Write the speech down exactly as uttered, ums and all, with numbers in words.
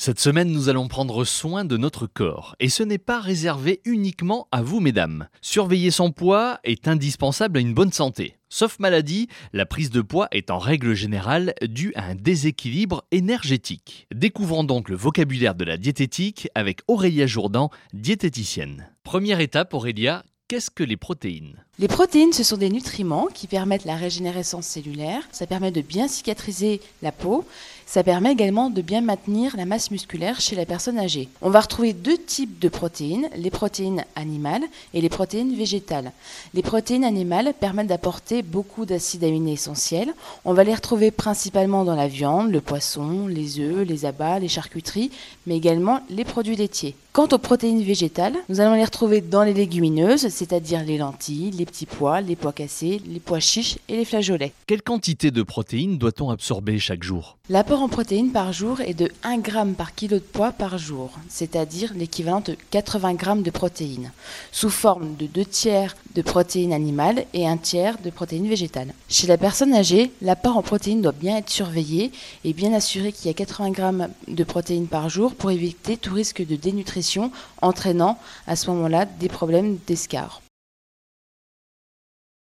Cette semaine, nous allons prendre soin de notre corps. Et ce n'est pas réservé uniquement à vous, mesdames. Surveiller son poids est indispensable à une bonne santé. Sauf maladie, la prise de poids est en règle générale due à un déséquilibre énergétique. Découvrons donc le vocabulaire de la diététique avec Aurélia Jourdan, diététicienne. Première étape, Aurélia, qu'est-ce que les protéines ? Les protéines, ce sont des nutriments qui permettent la régénérescence cellulaire, ça permet de bien cicatriser la peau, ça permet également de bien maintenir la masse musculaire chez la personne âgée. On va retrouver deux types de protéines, les protéines animales et les protéines végétales. Les protéines animales permettent d'apporter beaucoup d'acides aminés essentiels. On va les retrouver principalement dans la viande, le poisson, les œufs, les abats, les charcuteries, mais également les produits laitiers. Quant aux protéines végétales, nous allons les retrouver dans les légumineuses, c'est-à-dire les lentilles, les petits pois, les pois cassés, les pois chiches et les flageolets. Quelle quantité de protéines doit-on absorber chaque jour ? L'apport en protéines par jour est de un gramme par kilo de poids par jour, c'est-à-dire l'équivalent de quatre-vingts grammes de protéines, sous forme de deux tiers de protéines animales et un tiers de protéines végétales. Chez la personne âgée, l'apport en protéines doit bien être surveillé et bien assuré qu'il y a quatre-vingts grammes de protéines par jour pour éviter tout risque de dénutrition entraînant à ce moment-là des problèmes d'escarre.